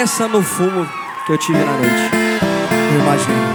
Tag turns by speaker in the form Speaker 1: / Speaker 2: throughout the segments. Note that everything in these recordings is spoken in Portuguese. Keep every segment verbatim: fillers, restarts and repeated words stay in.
Speaker 1: Pensa no fumo que eu tive na noite. Eu imagino.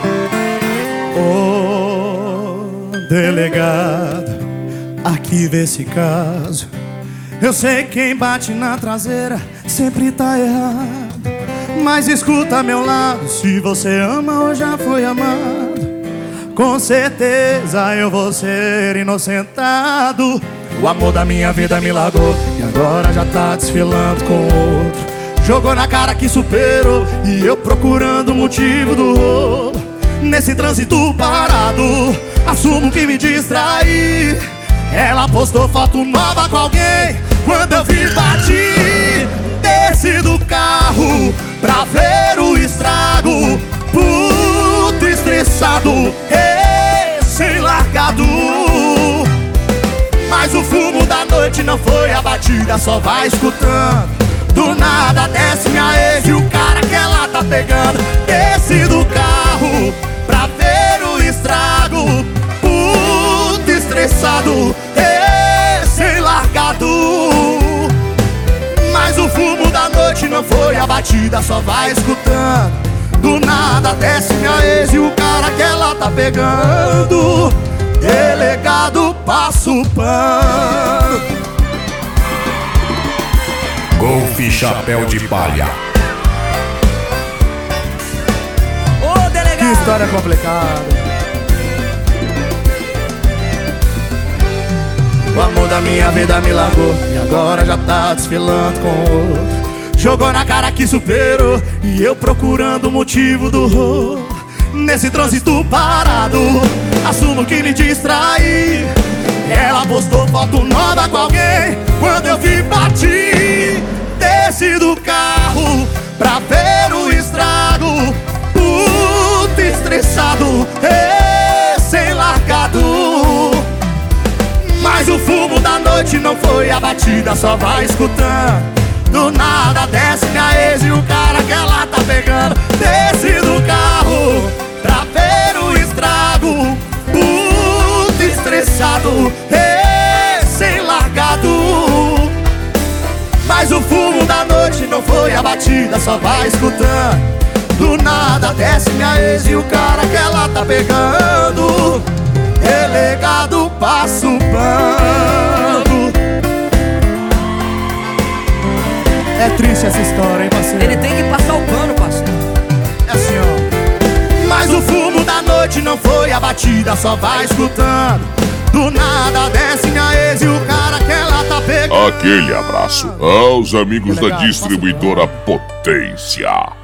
Speaker 2: Ô delegado, arquiva esse caso. Eu sei que quem bate na traseira sempre tá errado, mas escuta meu lado. Se você ama ou já foi amado, com certeza eu vou ser inocentado. O amor da minha vida me largou e agora já tá desfilando com outro. Jogou na cara que superou e eu procurando o motivo do rolo. Nesse trânsito parado, assumo que me distraí. Ela postou foto nova com alguém. Quando eu vi, bati, desci do carro pra ver o estrago. Puto estressado, recém-largado. Mas o fumo da noite não foi a batida, só vai escutando. Do nada desce minha ex e o cara que ela tá pegando. Desci do carro pra ver o estrago. Puto estressado, recém-largado. Mas o fumo da noite não foi a batida, só vai escutando. Do nada desce minha ex e o cara que ela tá pegando. Delegado, passa o pano.
Speaker 3: Golfe Chapéu de Palha.
Speaker 1: Ô delegado,
Speaker 2: que história complicada. O amor da minha vida me largou e agora já tá desfilando com outro. Jogou na cara que superou e eu procurando o motivo do rolo. Nesse trânsito parado, assumo que me distraí. Ela postou foto nova com alguém. Quando eu vi, bati, desci do carro pra ver o estrago. Puto estressado, recém-largado. Mas o fumo da noite não foi a batida, só vai escutando. Do nada desce minha ex e o cara que ela tá pegando. Desci do carro pra ver o estrago. Puto estressado, recém-largado. Mas o fumo da noite não foi a batida, só vai escutando. Do nada desce minha ex e o cara que ela tá pegando. Delegado, passa o pano. É triste essa história, hein, parceiro?
Speaker 1: ele tem que passar o pano, parceiro.
Speaker 2: É assim, ó. Mas o fumo da noite não foi a batida, só vai escutando. Do nada desce minha ex e o cara que ela tá pegando.
Speaker 3: Aquele abraço aos amigos da distribuidora Potência.